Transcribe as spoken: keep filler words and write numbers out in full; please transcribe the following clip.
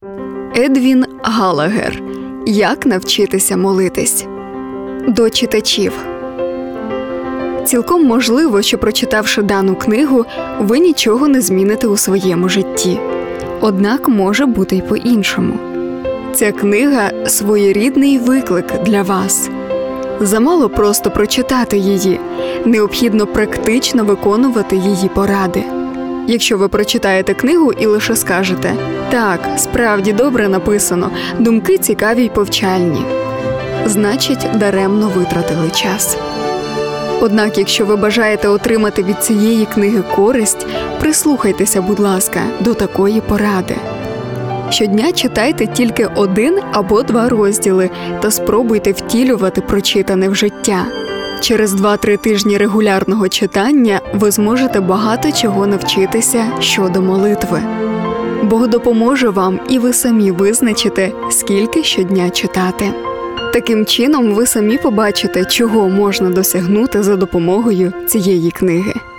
Едвін Галагер. Як навчитися молитись. До читачів. Цілком можливо, що прочитавши дану книгу, ви нічого не зміните у своєму житті. Однак може бути й по-іншому. Ця книга – своєрідний виклик для вас. Замало просто прочитати її, необхідно практично виконувати її поради. Якщо ви прочитаєте книгу і лише скажете «Так, справді добре написано, думки цікаві й повчальні», значить, даремно витратили час. Однак, якщо ви бажаєте отримати від цієї книги користь, прислухайтеся, будь ласка, до такої поради. Щодня читайте тільки один або два розділи та спробуйте втілювати прочитане в життя. Через два-три тижні регулярного читання ви зможете багато чого навчитися щодо молитви. Бог допоможе вам, і ви самі визначите, скільки щодня читати. Таким чином, ви самі побачите, чого можна досягнути за допомогою цієї книги.